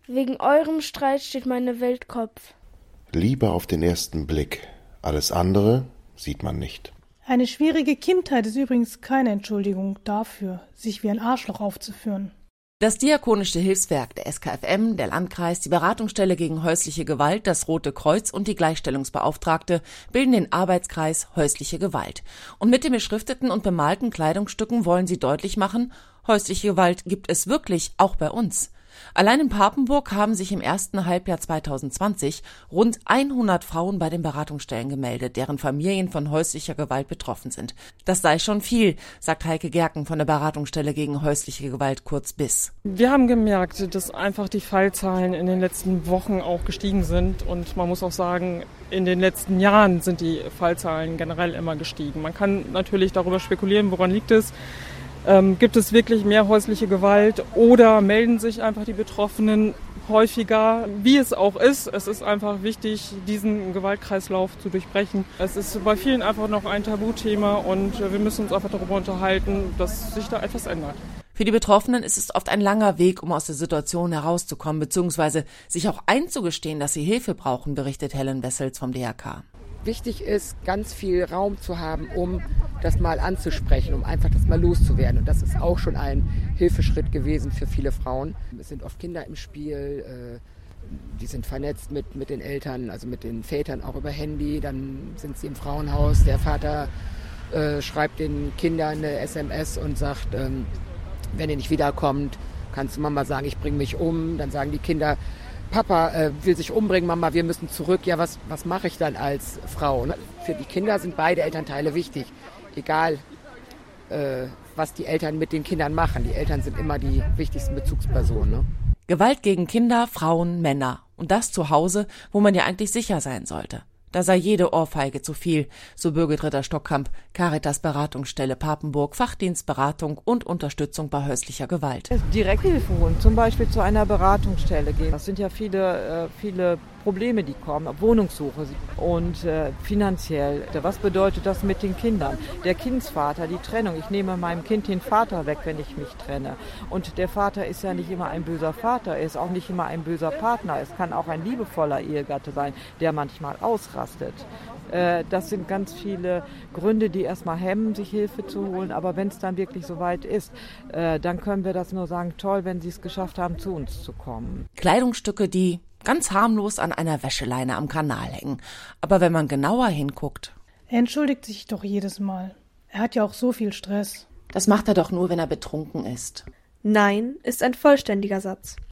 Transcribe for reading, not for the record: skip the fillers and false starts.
Wegen eurem Streit steht meine Welt Kopf. Liebe auf den ersten Blick. Alles andere sieht man nicht. Eine schwierige Kindheit ist übrigens keine Entschuldigung dafür, sich wie ein Arschloch aufzuführen. Das Diakonische Hilfswerk, der SKFM, der Landkreis, die Beratungsstelle gegen häusliche Gewalt, das Rote Kreuz und die Gleichstellungsbeauftragte bilden den Arbeitskreis Häusliche Gewalt. Und mit den beschrifteten und bemalten Kleidungsstücken wollen sie deutlich machen, häusliche Gewalt gibt es wirklich, auch bei uns. Allein in Papenburg haben sich im ersten Halbjahr 2020 rund 100 Frauen bei den Beratungsstellen gemeldet, deren Familien von häuslicher Gewalt betroffen sind. Das sei schon viel, sagt Heike Gerken von der Beratungsstelle gegen häusliche Gewalt, kurz BIS. Wir haben gemerkt, dass einfach die Fallzahlen in den letzten Wochen auch gestiegen sind. Und man muss auch sagen, in den letzten Jahren sind die Fallzahlen generell immer gestiegen. Man kann natürlich darüber spekulieren, woran liegt es. Gibt es wirklich mehr häusliche Gewalt oder melden sich einfach die Betroffenen häufiger? Wie es auch ist, es ist einfach wichtig, diesen Gewaltkreislauf zu durchbrechen. Es ist bei vielen einfach noch ein Tabuthema und wir müssen uns einfach darüber unterhalten, dass sich da etwas ändert. Für die Betroffenen ist es oft ein langer Weg, um aus der Situation herauszukommen, beziehungsweise sich auch einzugestehen, dass sie Hilfe brauchen, berichtet Helen Wessels vom DRK. Wichtig ist, ganz viel Raum zu haben, um das mal anzusprechen, um einfach das mal loszuwerden. Und das ist auch schon ein Hilfeschritt gewesen für viele Frauen. Es sind oft Kinder im Spiel, die sind vernetzt mit den Eltern, also mit den Vätern auch über Handy. Dann sind sie im Frauenhaus, der Vater schreibt den Kindern eine SMS und sagt, wenn ihr nicht wiederkommt, kannst du Mama sagen, ich bringe mich um. Dann sagen die Kinder, Papa will sich umbringen, Mama, wir müssen zurück. Ja, was mache ich dann als Frau? Ne? Für die Kinder sind beide Elternteile wichtig, egal was die Eltern mit den Kindern machen. Die Eltern sind immer die wichtigsten Bezugspersonen. Ne? Gewalt gegen Kinder, Frauen, Männer. Und das zu Hause, wo man ja eigentlich sicher sein sollte. Da sei jede Ohrfeige zu viel, so Birgit Ritter-Stockkamp, Caritas Beratungsstelle Papenburg, Fachdienstberatung und Unterstützung bei häuslicher Gewalt. Direkthilfe holen, zum Beispiel zu einer Beratungsstelle gehen. Das sind ja viele Probleme, die kommen, Wohnungssuche und finanziell. Was bedeutet das mit den Kindern? Der Kindsvater, die Trennung. Ich nehme meinem Kind den Vater weg, wenn ich mich trenne. Und der Vater ist ja nicht immer ein böser Vater, er ist auch nicht immer ein böser Partner. Es kann auch ein liebevoller Ehegatte sein, der manchmal ausrastet. Das sind ganz viele Gründe, die erstmal hemmen, sich Hilfe zu holen. Aber wenn es dann wirklich soweit ist, dann können wir das nur sagen, toll, wenn Sie es geschafft haben, zu uns zu kommen. Kleidungsstücke, die ganz harmlos an einer Wäscheleine am Kanal hängen. Aber wenn man genauer hinguckt... Er entschuldigt sich doch jedes Mal. Er hat ja auch so viel Stress. Das macht er doch nur, wenn er betrunken ist. Nein ist ein vollständiger Satz.